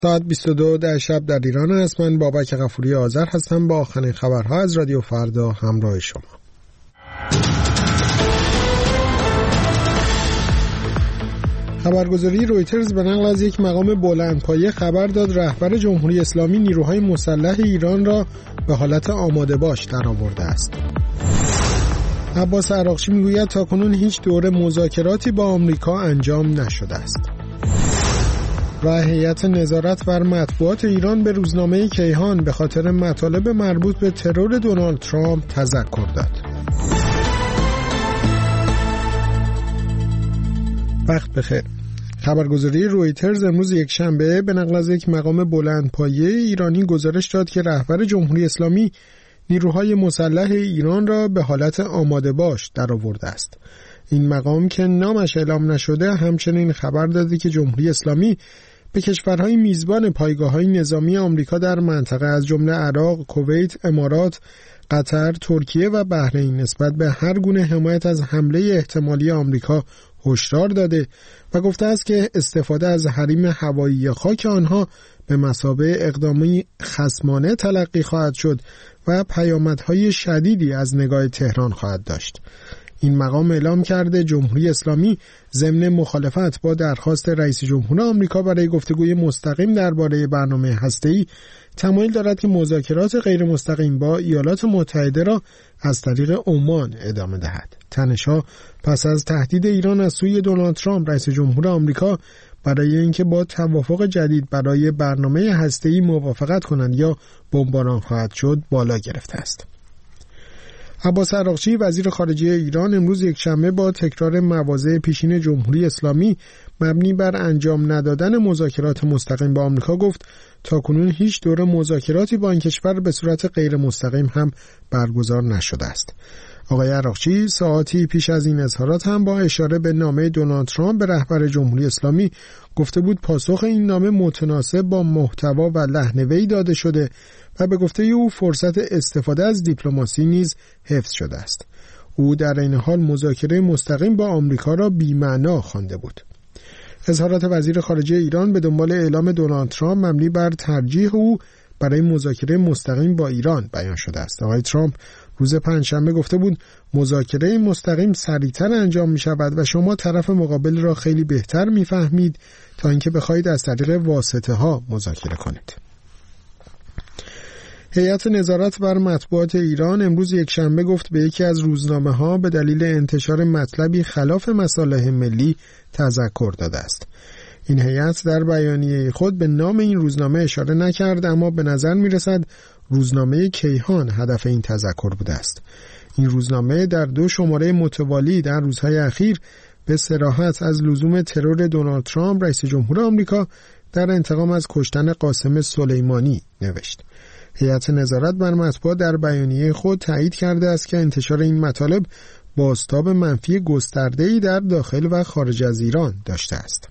ساعت 22 در شب در ایران است. من بابک غفوری آذر هستم با آخرین خبرها از رادیو فردا همراه شما. خبرگزاری رویترز به نقل از یک مقام بلندپایه خبر داد رهبر جمهوری اسلامی نیروهای مسلح ایران را به حالت آماده باش درآورده است. عباس عراقچی میگوید تاکنون هیچ دوره مذاکراتی با آمریکا انجام نشده است. و هیئت نظارت بر مطبوعات ایران به روزنامه کیهان به خاطر مطالب مربوط به ترور دونالد ترامپ تذکر داد. وقت بخیر. خبرگزاری رویترز امروز یکشنبه به نقل از یک مقام بلندپایه ایرانی گزارش داد که رهبر جمهوری اسلامی نیروهای مسلح ایران را به حالت آماده باش درآورده است. این مقام که نامش اعلام نشده همچنین خبر داده که جمهوری اسلامی به کشورهای میزبان پایگاه‌های نظامی آمریکا در منطقه از جمله عراق، کویت، امارات، قطر، ترکیه و بحرین نسبت به هر گونه حمایت از حمله احتمالی آمریکا هشدار داده و گفته است که استفاده از حریم هوایی خاک آنها به مثابه اقدامی خصمانه تلقی خواهد شد و پیامدهای شدیدی از نگاه تهران خواهد داشت. این مقام اعلام کرده جمهوری اسلامی ضمن مخالفت با درخواست رئیس جمهور آمریکا برای گفتگوی مستقیم درباره برنامه هسته‌ای تمایل دارد که مذاکرات غیر مستقیم با ایالات متحده را از طریق عمان ادامه دهد. تنش‌ها پس از تهدید ایران از سوی دونالد ترامپ رئیس جمهور آمریکا برای اینکه با توافق جدید برای برنامه هسته‌ای موافقت کنند یا بمباران خواهد شد بالا گرفته است. عباس عراقچی وزیر خارجه ایران امروز یکشنبه با تکرار مواضع پیشین جمهوری اسلامی مبنی بر انجام ندادن مذاکرات مستقیم با آمریکا گفت تاکنون هیچ دوره مذاکراتی با این کشور به صورت غیر مستقیم هم برگزار نشده است. آقای عراقچی ساعاتی پیش از این اظهارات هم با اشاره به نامه دونالد ترامپ به رهبر جمهوری اسلامی گفته بود پاسخ این نامه متناسب با محتوا و لحن وی داده شده و به گفته او فرصت استفاده از دیپلماسی نیز حفظ شده است. او در این حال مذاکره مستقیم با آمریکا را بی‌معنا خوانده بود. اظهارات وزیر خارجه ایران به دنبال اعلام دونالد ترامپ مبنی بر ترجیح او برای مذاکره مستقیم با ایران بیان شده است. آقای ترامپ روز پنجشنبه گفته بود مذاکره مستقیم سریعتر انجام می شود و شما طرف مقابل را خیلی بهتر می فهمید تا اینکه بخواهید از طریق واسطه ها مذاکره کنید. هیئت نظارت بر مطبوعات ایران امروز یکشنبه گفت به یکی از روزنامه ها به دلیل انتشار مطلبی خلاف مصالح ملی تذکر داده است. این هیئت در بیانیه خود به نام این روزنامه اشاره نکرد اما به نظر می رسد روزنامه کیهان هدف این تذکر بوده است. این روزنامه در 2 شماره متوالی در روزهای اخیر به صراحت از لزوم ترور دونالد ترامپ رئیس جمهور آمریکا در انتقام از کشتن قاسم سلیمانی نوشت. هیئت نظارت بر مطبوعات در بیانیه خود تایید کرده است که انتشار این مطالب بازتاب منفی گسترده‌ای در داخل و خارج از ایران داشته است.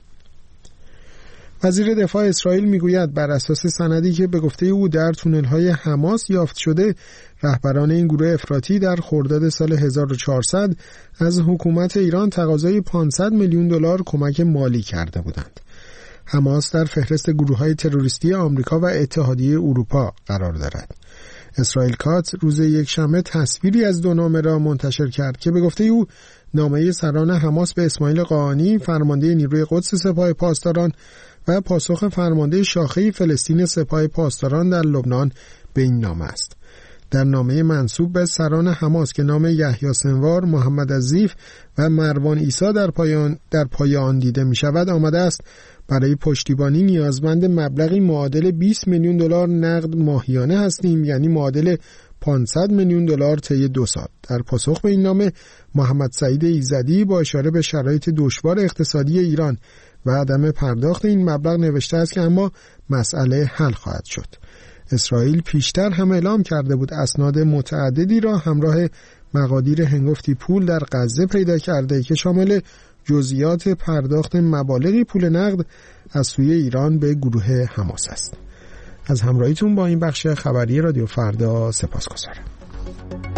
وزیر دفاع اسرائیل میگوید بر اساس سندی که به گفته او در تونل‌های حماس یافت شده رهبران این گروه افراطی در خرداد سال 1400 از حکومت ایران تقاضای 500 میلیون دلار کمک مالی کرده بودند. حماس در فهرست گروه‌های تروریستی آمریکا و اتحادیه اروپا قرار دارد. اسرائیل کات روز یکشنبه تصویری از 2 نامه را منتشر کرد که به گفته او نامه سران حماس به اسماعیل قاآنی فرمانده نیروی قدس سپاه پاسداران و پاسخ فرمانده شاخه فلسطین سپاه پاسداران در لبنان به این نامه است. در نامه منسوب به سران حماس که نام یحیی سنوار، محمد الضیف و مروان عیسی در پای آن دیده می شود آمده است برای پشتیبانی نیازمند مبلغی معادل 20 میلیون دلار نقد ماهیانه هستیم، یعنی معادل 500 میلیون دلار طی 2 سال. در پاسخ به این نامه محمد سعید ایزدی با اشاره به شرایط دشوار اقتصادی ایران و عدم پرداخت این مبلغ نوشته است که اما مسئله حل خواهد شد. اسرائیل پیشتر هم اعلام کرده بود اسناد متعددی را همراه مقادیر هنگفتی پول در غزه پیدا کرده که شامل جزئیات پرداخت مبالغی پول نقد از سوی ایران به گروه حماس است. از همراهیتون با این بخش خبری رادیو فردا سپاسگزارم.